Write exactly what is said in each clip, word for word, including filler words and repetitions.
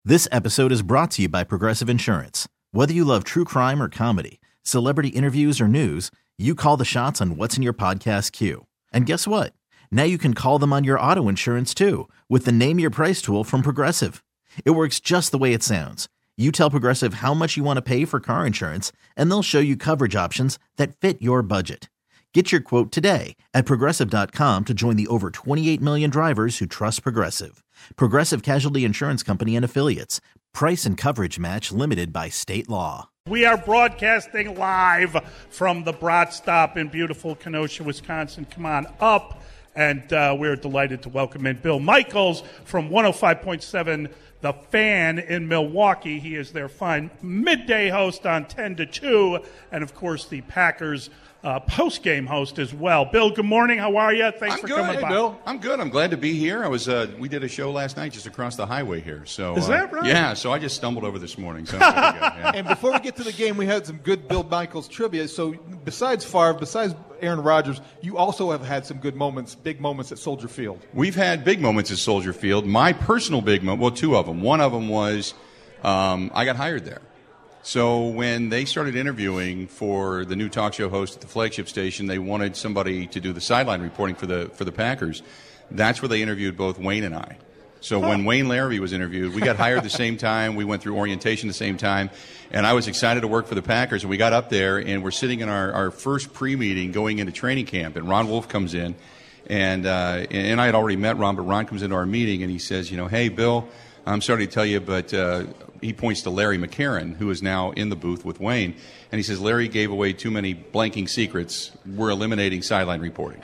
This episode is brought to you by Progressive Insurance. Whether you love true crime or comedy, celebrity interviews or news, you call the shots on what's in your podcast queue. And guess what? Now you can call them on your auto insurance too with the Name Your Price tool from Progressive. It works just the way it sounds. You tell Progressive how much you want to pay for car insurance, and they'll show you coverage options that fit your budget. Get your quote today at Progressive dot com to join the over twenty-eight million drivers who trust Progressive. Progressive Casualty Insurance Company and Affiliates. Price and coverage match limited by state law. We are broadcasting live from the Brat Stop in beautiful Kenosha, Wisconsin. Come on up. And uh, we're delighted to welcome in Bill Michaels from one oh five point seven The Fan in Milwaukee. He is their fine midday host on ten to two, and, of course, the Packers uh, post-game host as well. Bill, good morning. How are you? Thanks I'm for good. coming hey, by. Bill. I'm good. I'm glad to be here. I was. Uh, we did a show last night just across the highway here. So Is that right? Uh, yeah, so I just stumbled over this morning. So pretty good, yeah. And before we get to the game, we had some good Bill Michaels trivia. So besides Favre, besides Aaron Rodgers, you also have had some good moments, big moments at Soldier Field. We've had big moments at Soldier Field. My personal big moment, well, two of them. One of them was um, I got hired there. So when they started interviewing for the new talk show host at the flagship station, they wanted somebody to do the sideline reporting for the for the Packers. That's where they interviewed both Wayne and I. So when Wayne Larrivee was interviewed, we got hired the same time. We went through orientation the same time. And I was excited to work for the Packers. And we got up there, and we're sitting in our, our first pre-meeting going into training camp. And Ron Wolf comes in. And, uh, and I had already met Ron, but Ron comes into our meeting, and he says, you know, hey, Bill, I'm sorry to tell you, but uh, he points to Larry McCarron, who is now in the booth with Wayne. And he says, Larry gave away too many blanking secrets. We're eliminating sideline reporting.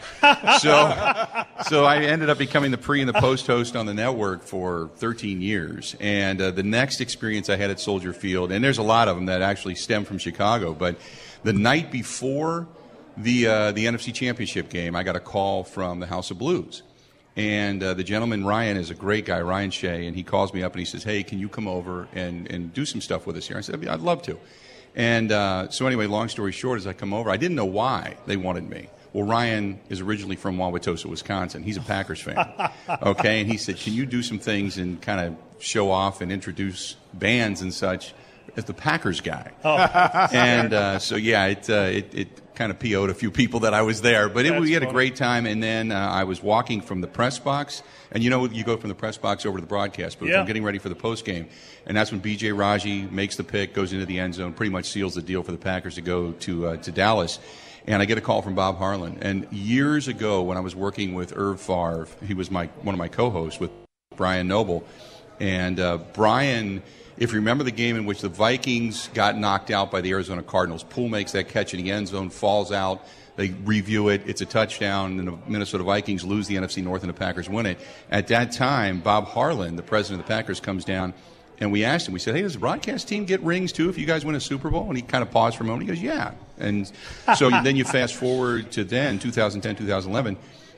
so so I ended up becoming the pre- and the post host on the network for thirteen years. And uh, the next experience I had at Soldier Field, and there's a lot of them that actually stem from Chicago, but the night before the, uh, the N F C Championship game, I got a call from the House of Blues. And uh, the gentleman, Ryan, is a great guy, Ryan Shea, and he calls me up and he says, hey, can you come over and, and do some stuff with us here? I said, I'd love to. And uh, so anyway, long story short, as I come over, I didn't know why they wanted me. Well, Ryan is originally from Wauwatosa, Wisconsin. He's a Packers fan. Okay, and he said, can you do some things and kind of show off and introduce bands and such as the Packers guy? Oh. And uh, so, yeah, it, uh, it, it kind of P O'd a few people that I was there. But it, we had funny. a great time. And then uh, I was walking from the press box. And you know, you go from the press box over to the broadcast booth. Yeah. I'm getting ready for the post game. And that's when B J Raji makes the pick, goes into the end zone, pretty much seals the deal for the Packers to go to uh, to Dallas. And I get a call from Bob Harlan. And years ago, when I was working with Irv Favre, he was my one of my co-hosts with Brian Noble. And uh, Brian, if you remember the game in which the Vikings got knocked out by the Arizona Cardinals, Poole makes that catch in the end zone, falls out. They review it. It's a touchdown, and the Minnesota Vikings lose the N F C North, and the Packers win it. At that time, Bob Harlan, the president of the Packers, comes down, and we asked him. We said, hey, does the broadcast team get rings, too, if you guys win a Super Bowl? And he kind of paused for a moment. He goes, yeah. And so then you fast forward to then, two thousand ten, two thousand eleven,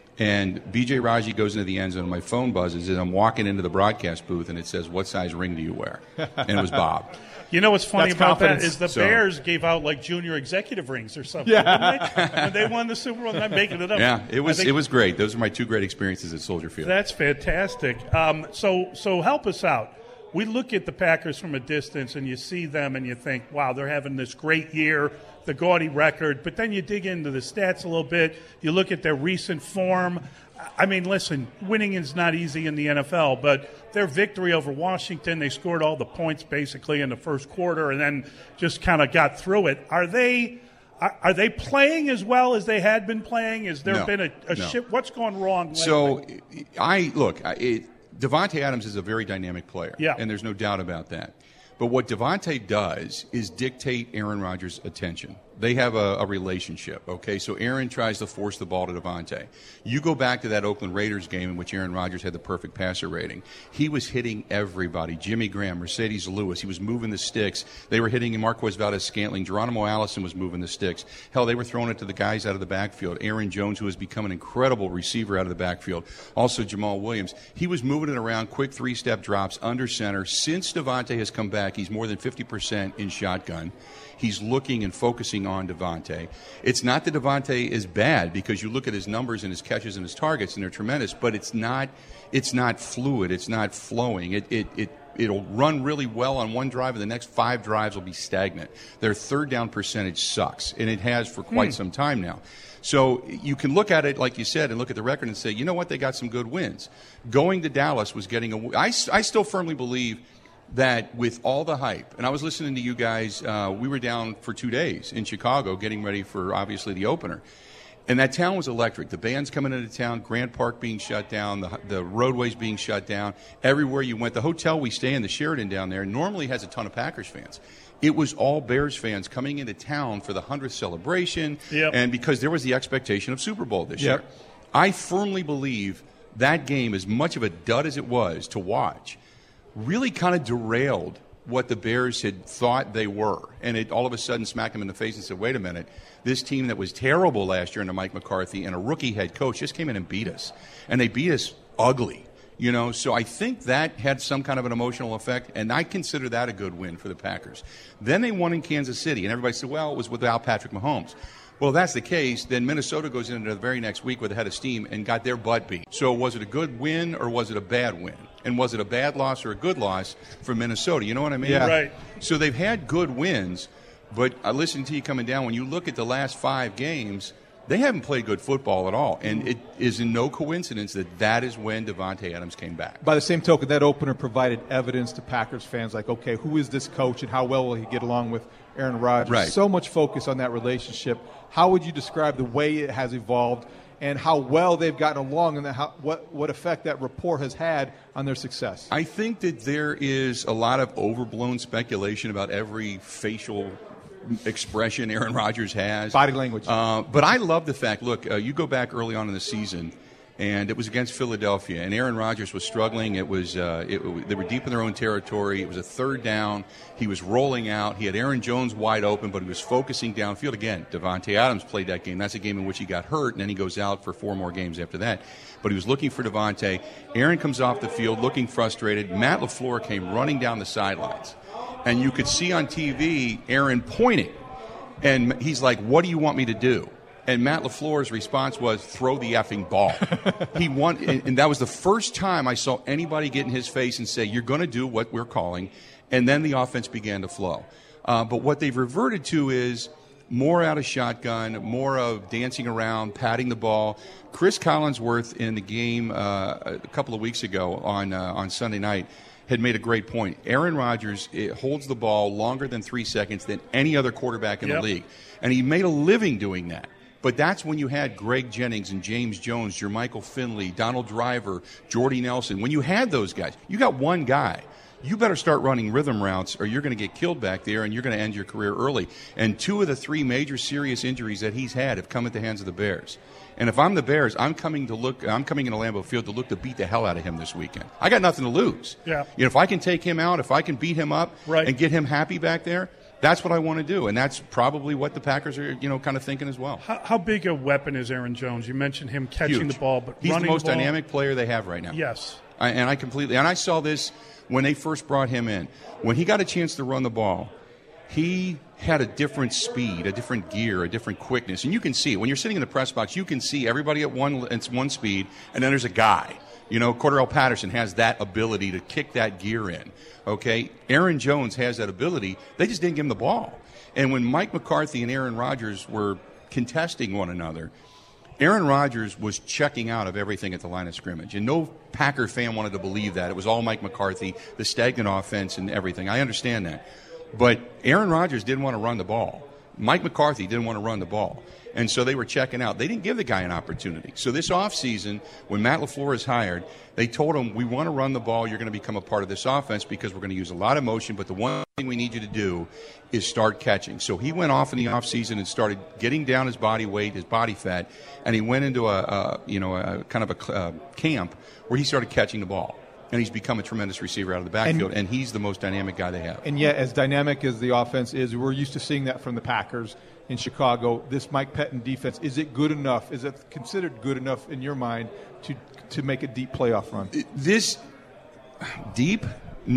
and B J Raji goes into the end zone, and my phone buzzes, and I'm walking into the broadcast booth, and it says, what size ring do you wear? And it was Bob. You know what's funny That's about confidence. that is the So- Bears gave out like junior executive rings or something. Yeah. Didn't they? When they won the Super Bowl, I'm making it up. Yeah, it was I think it was great. Those are my two great experiences at Soldier Field. That's fantastic. Um, so, so help us out. We look at the Packers from a distance, and you see them, and you think, wow, they're having this great year, the gaudy record. But then you dig into the stats a little bit. You look at their recent form. I mean, listen, winning is not easy in the N F L, but their victory over Washington, they scored all the points basically in the first quarter and then just kind of got through it. Are they are, are they playing as well as they had been playing? Has there No, been a, a no. shift? What's gone wrong lately? So, I look, I- it, Devontae Adams is a very dynamic player, Yeah. and there's no doubt about that. But what Devontae does is dictate Aaron Rodgers' attention. They have a, a relationship, okay? So Aaron tries to force the ball to Devontae. You go back to that Oakland Raiders game in which Aaron Rodgers had the perfect passer rating. He was hitting everybody. Jimmy Graham, Mercedes Lewis. He was moving the sticks. They were hitting Marquez Valdez-Scantling. Geronimo Allison was moving the sticks. Hell, they were throwing it to the guys out of the backfield. Aaron Jones, who has become an incredible receiver out of the backfield. Also Jamal Williams. He was moving it around, quick three-step drops, under center. Since Devontae has come back, he's more than fifty percent in shotgun. He's looking and focusing putting on Davante. It's not that Davante is bad, because you look at his numbers and his catches and his targets, and they're tremendous, but it's not it's not fluid. It's not flowing. It, it, it, it'll run really well on one drive, and the next five drives will be stagnant. Their third down percentage sucks, and it has for quite hmm. some time now. So you can look at it, like you said, and look at the record and say, you know what, they got some good wins. Going to Dallas was getting a – I, I still firmly believe that with all the hype, and I was listening to you guys, uh, we were down for two days in Chicago getting ready for, obviously, the opener. And that town was electric. The band's coming into town, Grant Park being shut down, the, the roadways being shut down. Everywhere you went, the hotel we stay in, the Sheraton down there, normally has a ton of Packers fans. It was all Bears fans coming into town for the hundredth celebration, yep. and because there was the expectation of Super Bowl this yep. year. I firmly believe that game, as much of a dud as it was to watch, really kind of derailed what the Bears had thought they were. And it all of a sudden smacked them in the face and said, wait a minute, this team that was terrible last year under Mike McCarthy and a rookie head coach just came in and beat us. And they beat us ugly. You know, so I think that had some kind of an emotional effect, and I consider that a good win for the Packers. Then they won in Kansas City, and everybody said, well, it was without Patrick Mahomes. Well, if that's the case, then Minnesota goes into the very next week with a head of steam and got their butt beat. So was it a good win or was it a bad win? And was it a bad loss or a good loss for Minnesota? You know what I mean? Yeah. Right. So they've had good wins, but I listened to you coming down. When you look at the last five games, they haven't played good football at all. And it is in no coincidence that that is when Davante Adams came back. By the same token, that opener provided evidence to Packers fans like, okay, who is this coach and how well will he get along with Aaron Rodgers? Right. So much focus on that relationship. How would you describe the way it has evolved and how well they've gotten along, and the, how, what, what effect that rapport has had on their success? I think that there is a lot of overblown speculation about every facial expression Aaron Rodgers has. Body language. Uh, but I love the fact, look, uh, you go back early on in the season, and it was against Philadelphia, and Aaron Rodgers was struggling. It was uh, it, it, they were deep in their own territory. It was a third down. He was rolling out. He had Aaron Jones wide open, but he was focusing downfield. Again, Davante Adams played that game. That's a game in which he got hurt, and then he goes out for four more games after that. But he was looking for Davante. Aaron comes off the field looking frustrated. Matt LaFleur came running down the sidelines, and you could see on T V Aaron pointing, and he's like, what do you want me to do? And Matt LaFleur's response was, throw the effing ball. He won, and, and that was the first time I saw anybody get in his face and say, you're going to do what we're calling. And then the offense began to flow. Uh, but what they've reverted to is more out of shotgun, more of dancing around, patting the ball. Chris Collinsworth in the game uh, a couple of weeks ago on uh, on Sunday night had made a great point. Aaron Rodgers holds the ball longer than three seconds than any other quarterback in yep. the league. And he made a living doing that. But that's when you had Greg Jennings and James Jones, Jermichael Finley, Donald Driver, Jordy Nelson. When you had those guys, you got one guy. You better start running rhythm routes or you're going to get killed back there and you're going to end your career early. And two of the three major serious injuries that he's had have come at the hands of the Bears. And if I'm the Bears, I'm coming to look. I'm coming into Lambeau Field to look to beat the hell out of him this weekend. I got nothing to lose. Yeah. You know, if I can take him out, if I can beat him up right. and get him happy back there, that's what I want to do, and that's probably what the Packers are, you know, kind of thinking as well. How, how big a weapon is Aaron Jones? You mentioned him catching Huge. the ball, but he's running the most the ball? dynamic player they have right now. Yes, I, and I completely. And I saw this when they first brought him in. When he got a chance to run the ball, he had a different speed, a different gear, a different quickness, and you can see it when you're sitting in the press box. You can see everybody at one at one speed, and then there's a guy. You know, Cordarrelle Patterson has that ability to kick that gear in. Okay, Aaron Jones has that ability. They just didn't give him the ball. And when Mike McCarthy and Aaron Rodgers were contesting one another, Aaron Rodgers was checking out of everything at the line of scrimmage. And no Packer fan wanted to believe that. It was all Mike McCarthy, the stagnant offense and everything. I understand that. But Aaron Rodgers didn't want to run the ball. Mike McCarthy didn't want to run the ball. And so they were checking out. They didn't give the guy an opportunity. So this offseason, when Matt LaFleur is hired, they told him, we want to run the ball. You're going to become a part of this offense because we're going to use a lot of motion. But the one thing we need you to do is start catching. So he went off in the offseason and started getting down his body weight, his body fat, and he went into a, a you know, a kind of a uh, camp where he started catching the ball. And he's become a tremendous receiver out of the backfield, and, and he's the most dynamic guy they have. And yet, as dynamic as the offense is, we're used to seeing that from the Packers in Chicago. This Mike Pettin defense, is it good enough? Is it considered good enough in your mind to to make a deep playoff run? This deep? No.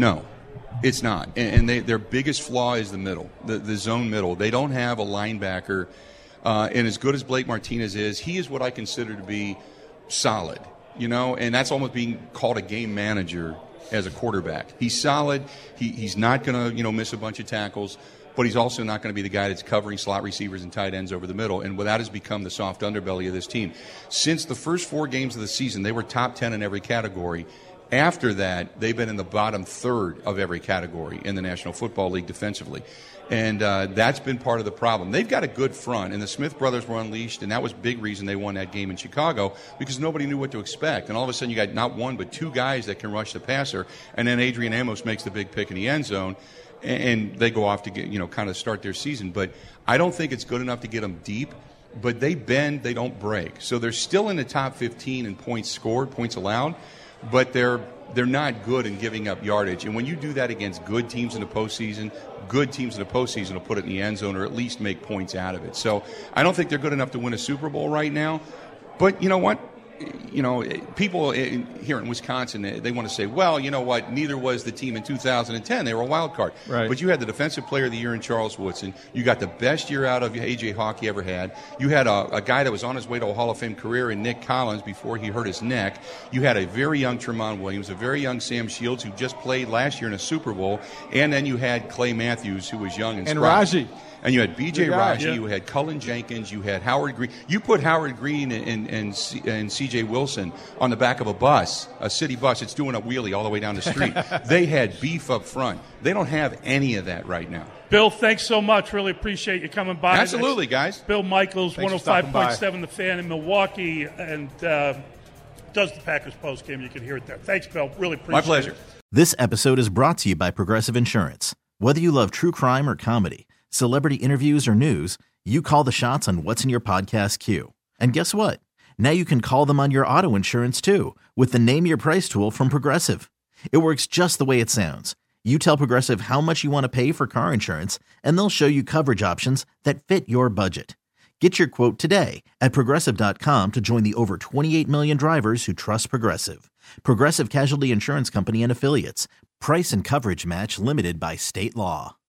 It's not. And, and they, their biggest flaw is the middle, the, the zone middle. They don't have a linebacker. Uh, and as good as Blake Martinez is, he is what I consider to be solid, you know, and that's almost being called a game manager as a quarterback. He's solid. He, he's not going to, you know, miss a bunch of tackles, but he's also not going to be the guy that's covering slot receivers and tight ends over the middle, and that has become the soft underbelly of this team. Since the first four games of the season, they were top ten in every category. After that, they've been in the bottom third of every category in the National Football League defensively. And uh, that's been part of the problem. They've got a good front, and the Smith brothers were unleashed, and that was a big reason they won that game in Chicago, because nobody knew what to expect. And all of a sudden you got not one but two guys that can rush the passer, and then Adrian Amos makes the big pick in the end zone, and they go off to get, you know, kind of start their season. But I don't think it's good enough to get them deep, but they bend, they don't break. So they're still in the top fifteen in points scored, points allowed, but they're they're not good in giving up yardage. And when you do that against good teams in the postseason, good teams in the postseason will put it in the end zone or at least make points out of it. So I don't think they're good enough to win a Super Bowl right now. But you know what? You know, people here in Wisconsin, they want to say, well, you know what, neither was the team in two thousand ten. They were a wild card. Right. But you had the Defensive Player of the Year in Charles Woodson. You got the best year out of A J Hawk you ever had. You had a, a guy that was on his way to a Hall of Fame career in Nick Collins before he hurt his neck. You had a very young Tremont Williams, a very young Sam Shields, who just played last year in a Super Bowl. And then you had Clay Matthews, who was young and And spry. Raji. And you had B J Raji, yeah. you had Cullen Jenkins, you had Howard Green. You put Howard Green and, and, and, C, and C J Wilson on the back of a bus, a city bus. It's doing a wheelie all the way down the street. They had beef up front. They don't have any of that right now. Bill, thanks so much. Really appreciate you coming by. Absolutely, guys. Bill Michaels, Thanks one oh for five stopping point by. seven The Fan in Milwaukee, and uh, does the Packers post game. You can hear it there. Thanks, Bill. Really appreciate My it. pleasure. This episode is brought to you by Progressive Insurance. Whether you love true crime or comedy, celebrity interviews or news, you call the shots on what's in your podcast queue. And guess what? Now you can call them on your auto insurance too with the Name Your Price tool from Progressive. It works just the way it sounds. You tell Progressive how much you want to pay for car insurance, and they'll show you coverage options that fit your budget. Get your quote today at Progressive dot com to join the over twenty-eight million drivers who trust Progressive. Progressive Casualty Insurance Company and Affiliates. Price and coverage match limited by state law.